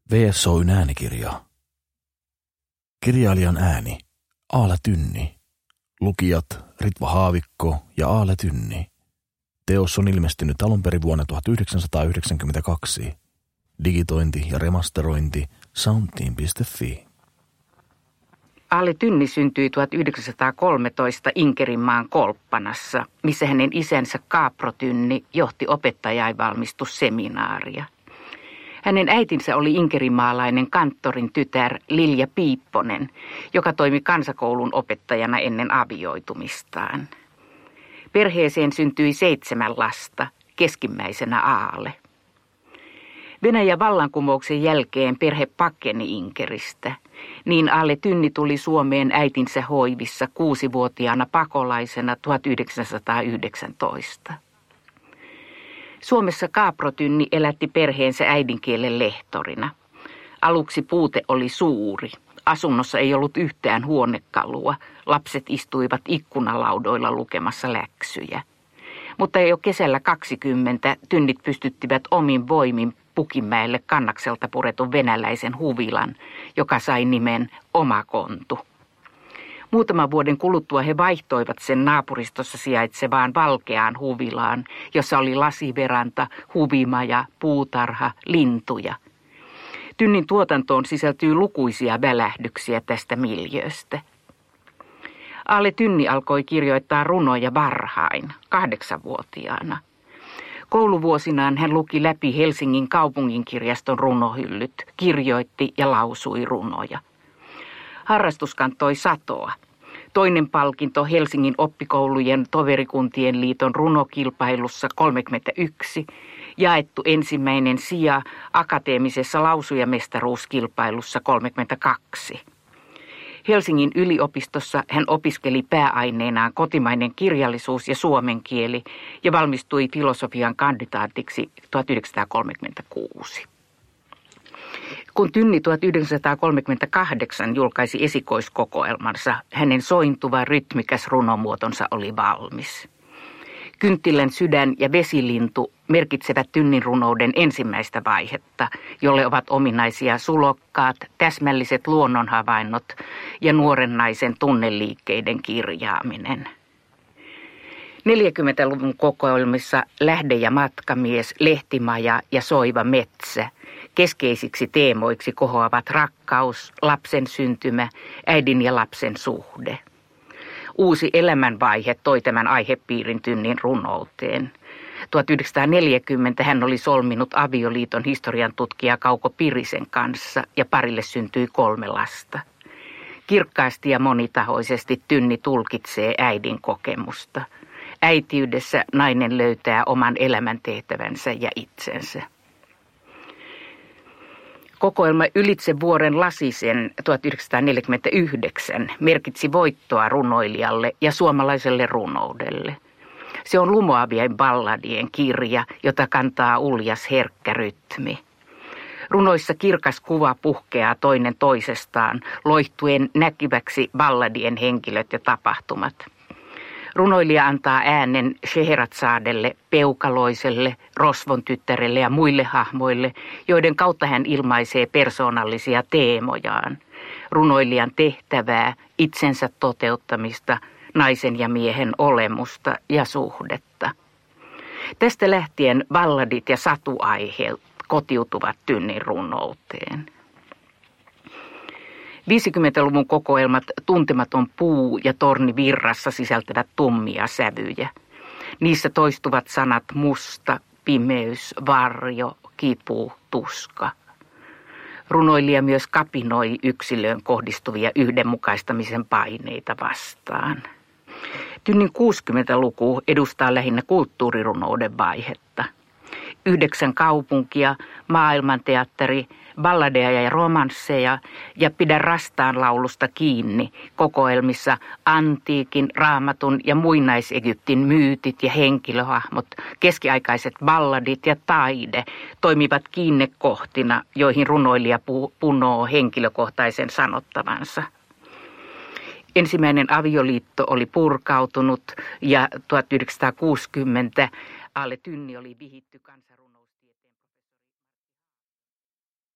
VSOY:n äänikirja. Kirjailijan ääni Aale Tynni. Lukijat Ritva Haavikko ja Aale Tynni. Teos on ilmestynyt alun perin vuonna 1992. Digitointi ja remasterointi soundteam.fi. Aale Tynni syntyi 1913 Inkerinmaan Kolppanassa, missä hänen isänsä Kaapro Tynni johti opettajainvalmistusseminaaria. Hänen äitinsä oli inkerinmaalainen kanttorin tytär Lilja Piipponen, joka toimi kansakoulun opettajana ennen avioitumistaan. Perheeseen syntyi 7 lasta, keskimmäisenä Aale. Venäjän vallankumouksen jälkeen perhe pakeni Inkeristä. Niin Aale Tynni tuli Suomeen äitinsä hoivissa 6-vuotiaana pakolaisena 1919. Suomessa Kaapro Tynni elätti perheensä äidinkielen lehtorina. Aluksi puute oli suuri. Asunnossa ei ollut yhtään huonekalua. Lapset istuivat ikkunalaudoilla lukemassa läksyjä. Mutta jo kesällä 20 Tynnit pystyttivät omin voimin Pukinmäelle Kannakselta puretun venäläisen huvilan, joka sai nimen Omakontu. Muutaman vuoden kuluttua he vaihtoivat sen naapuristossa sijaitsevaan valkeaan huvilaan, jossa oli lasiveranta, huvimaja, puutarha, lintuja. Tynnin tuotantoon sisältyy lukuisia välähdyksiä tästä miljööstä. Aale Tynni alkoi kirjoittaa runoja varhain, 8-vuotiaana. Kouluvuosinaan hän luki läpi Helsingin kaupunginkirjaston runohyllyt, kirjoitti ja lausui runoja. Harrastus kantoi satoa. Toinen palkinto Helsingin oppikoulujen toverikuntien liiton runokilpailussa 31, jaettu ensimmäinen sija akateemisessa lausujamestaruuskilpailussa 32. Helsingin yliopistossa hän opiskeli pääaineenaan kotimainen kirjallisuus ja suomen kieli ja valmistui filosofian kandidaatiksi 1936. Kun Tynni 1938 julkaisi esikoiskokoelmansa, hänen sointuva rytmikäs runomuotonsa oli valmis. Kynttilän sydän ja Vesilintu merkitsevät Tynnin runouden ensimmäistä vaihetta, jolle ovat ominaisia sulokkaat, täsmälliset luonnonhavainnot ja nuoren naisen tunneliikkeiden kirjaaminen. 40-luvun kokoelmissa Lähde ja matkamies, Lehtimaja ja Soiva metsä keskeisiksi teemoiksi kohoavat rakkaus, lapsen syntymä, äidin ja lapsen suhde. Uusi elämänvaihe toi tämän aihepiirin Tynnin runouteen. 1940 hän oli solminut avioliiton historian tutkija Kauko Pirisen kanssa ja parille syntyi 3 lasta. Kirkkaasti ja monitahoisesti Tynni tulkitsee äidin kokemusta. Äitiydessä nainen löytää oman elämäntehtävänsä ja itsensä. Kokoelma Ylitse vuoren lasisen 1949 merkitsi voittoa runoilijalle ja suomalaiselle runoudelle. Se on lumoavien balladien kirja, jota kantaa uljas herkkä rytmi. Runoissa kirkas kuva puhkeaa toinen toisestaan, loihtuen näkyväksi balladien henkilöt ja tapahtumat. Runoilija antaa äänen Scheherazadelle, Peukaloiselle, Rosvon tyttärelle ja muille hahmoille, joiden kautta hän ilmaisee persoonallisia teemojaan. Runoilijan tehtävää, itsensä toteuttamista, naisen ja miehen olemusta ja suhdetta. Tästä lähtien balladit ja satuaiheet kotiutuvat Tynnin runouteen. 50-luvun kokoelmat Tuntematon puu ja Torni virrassa sisältävät tummia sävyjä. Niissä toistuvat sanat musta, pimeys, varjo, kipu, tuska. Runoilija myös kapinoi yksilöön kohdistuvia yhdenmukaistamisen paineita vastaan. Tynnin 60-luku edustaa lähinnä kulttuurirunouden vaihetta. 9 kaupunkia, maailmanteatteri, balladeja ja romansseja ja Pidä rastaan laulusta kiinni kokoelmissa antiikin, raamatun ja muinais-Egyptin myytit ja henkilöhahmot, keskiaikaiset balladit ja taide toimivat kiinnekohtina, joihin runoilija punoo henkilökohtaisen sanottavansa. Ensimmäinen avioliitto oli purkautunut ja 1960 Aale Tynni oli vihitty kansainvälisesti.